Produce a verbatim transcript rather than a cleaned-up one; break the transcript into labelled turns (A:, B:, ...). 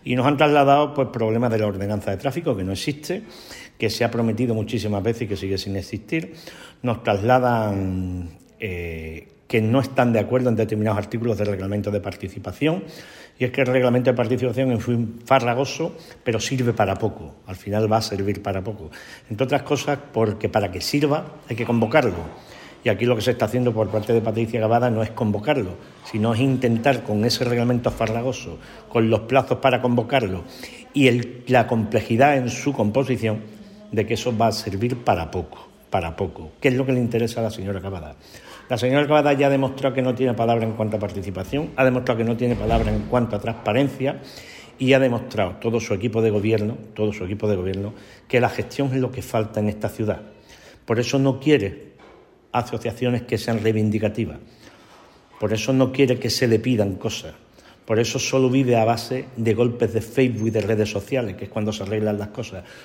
A: Y nos han trasladado pues problemas de la ordenanza de tráfico, que no existe, que se ha prometido muchísimas veces y que sigue sin existir. Nos trasladan eh, que no están de acuerdo en determinados artículos del reglamento de participación, y es que el reglamento de participación es muy farragoso, pero sirve para poco, al final va a servir para poco. Entre otras cosas, porque para que sirva hay que convocarlo, y aquí lo que se está haciendo por parte de Patricia Cavada no es convocarlo, sino es intentar con ese reglamento farragoso, con los plazos para convocarlo y el, la complejidad en su composición, de que eso va a servir para poco, para poco. ¿Qué es lo que le interesa a la señora Cavada? La señora Cavada ya ha demostrado que no tiene palabra en cuanto a participación, ha demostrado que no tiene palabra en cuanto a transparencia y ha demostrado todo su equipo de gobierno, todo su equipo de gobierno, que la gestión es lo que falta en esta ciudad. Por eso no quiere asociaciones que sean reivindicativas, por eso no quiere que se le pidan cosas, por eso solo vive a base de golpes de Facebook y de redes sociales, que es cuando se arreglan las cosas.